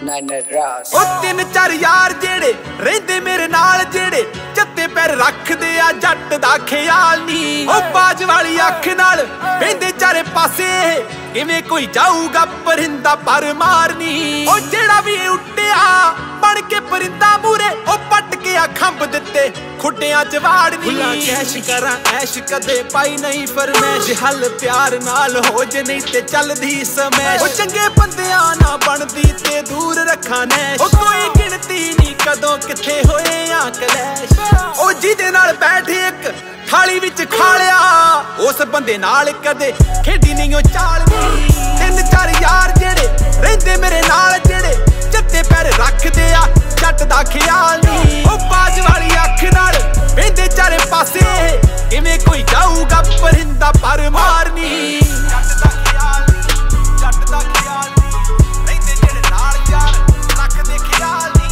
ओ तीन चार यार जेड़े रहिंदे मेरे नाल जेड़े जत्ते पैर रखदे आ जट दा ख्याल नी। ओ बाज वाली अख नाल वेंदे चारे पासे किवें कोई जाऊगा परिंदा पर मारनी। ओ जेड़ा भी उड्डिया बन के परिंदा मूरे ओ पट के आ खंभ दित्ते खुड्डियां च वाड़नी। खुला कैश करा ऐश कदे पाई नहीं फरमैश हल प्यार नाल हो जे नहीं ते चलदी समैश। ओ चंगे बंदियां ना बनदी ते दूर रखा नैश। ओ कोई गिनती नहीं कदों किथे होए आ कलैश। ओ जिहदे नाल बैठे एक थाली विच खा लिया उस बंदे नाल कदे खेडी नहीं ओ चालनी। तीन चार यार जेड़े रहिंदे मेरे नाल जेड़े जत्ते पैर रखदे आ जट दा ख्याल नी। ओ बाज वाली अख नाल वेंदे चारे पासे किवें कोई जाऊगा परिंदा पर मारनी। जट दा ख्याल नी, जट दा ख्याल नी, रहिंदे जेड़े नाल यार रखदे ख्याल नी।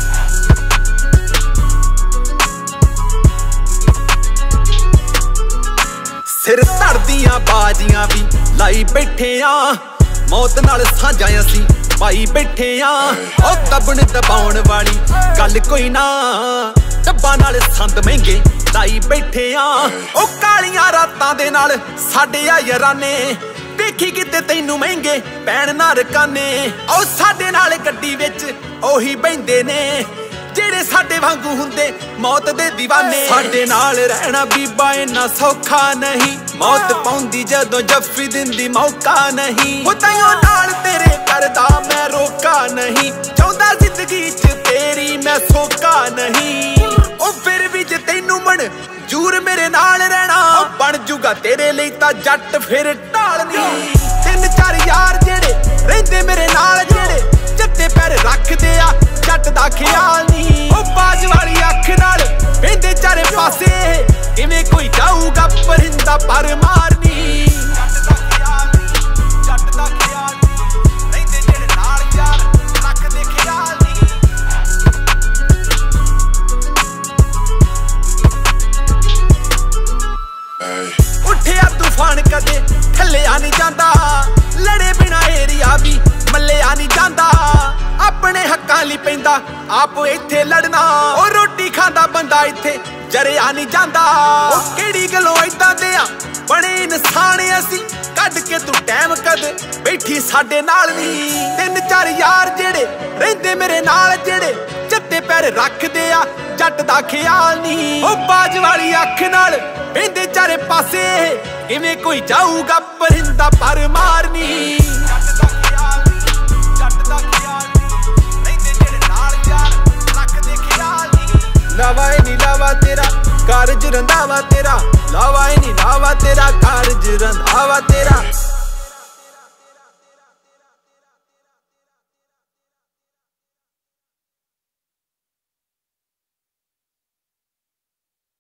सिर धड़दियां बाजियां भी लाई बैठे आ मौत नाल सांझां असीं पाई बैठे आ। ओ दबण दबाउण वाली गल कोई ना डब्बा नाल संद महंगे लाई बैठे आ। ओ कालियां रातां दे नाल साडे आ याराने देखी किते तैनू महंगे पैण ना रकाने। ओ साडे नाल गड्डी विच ओही बहिंदे ने जेड़े साडे वांगू हुंदे मौत दे दीवाने। साडे नाल रहना बीबा इन्ना सौखा नहीं मौत पाउंदी जदों जफ्फी दिंदी मौका नहीं। ओ ताइयों नाल तेरे करदा मैं रोका नहीं चाहुंदा जिंदगी च तेरी मैं सोका नहीं। ओ फिर भी जे तैनू मन जूर मेरे नाल रहना बन जूगा तेरे लई तां जट फिर ढाल नहीं। तीन चार यार जेड़े रहिंदे मेरे नाल जेड़े जत्ते पैर रखदे आ जट दा ख्याल नी। ओ बाज वाली अख नाल वेंदे चारे पासे किवें कोई जाऊगा परिंदा पर मारनी। जट दा ख्याल नी, जट दा ख्याल नी, रहिंदे जेड़े नाल यार रखदे ख्याल नी। उठिया तूफान कदे थल्लिया नहीं जांदा लड़े बिना एरिया भी मल्लिया नहीं जांदा। अपने हक्कां लई पैंदा आप इत्थे लड़ना ओ रोटी खांदा बंदा इत्थे जरिया नहीं जांदा। ओ केड़ी गल्लों इदां दे आ बड़े इंसान असीं कढ के तू टाइम कद बैठी साडे नाल नी। तीन चार यार जेड़े रहिंदे मेरे नाल जेड़े जत्ते पैर रखदे आ जट दा ख्याल नी। ओ बाज वाली अख नाल वेंदे चारे पासे किवें कोई जाऊगा परिंदा पर मारनी। जट दा ख्याल नी, जट दा ख्याल नी, रहिंदे जेड़े नाल यार रखदे ख्याल नी। लावा नी लावा तेरा कारज रंधावा तेरा लावा नी लावा तेरा कारज रंधावा तेरा।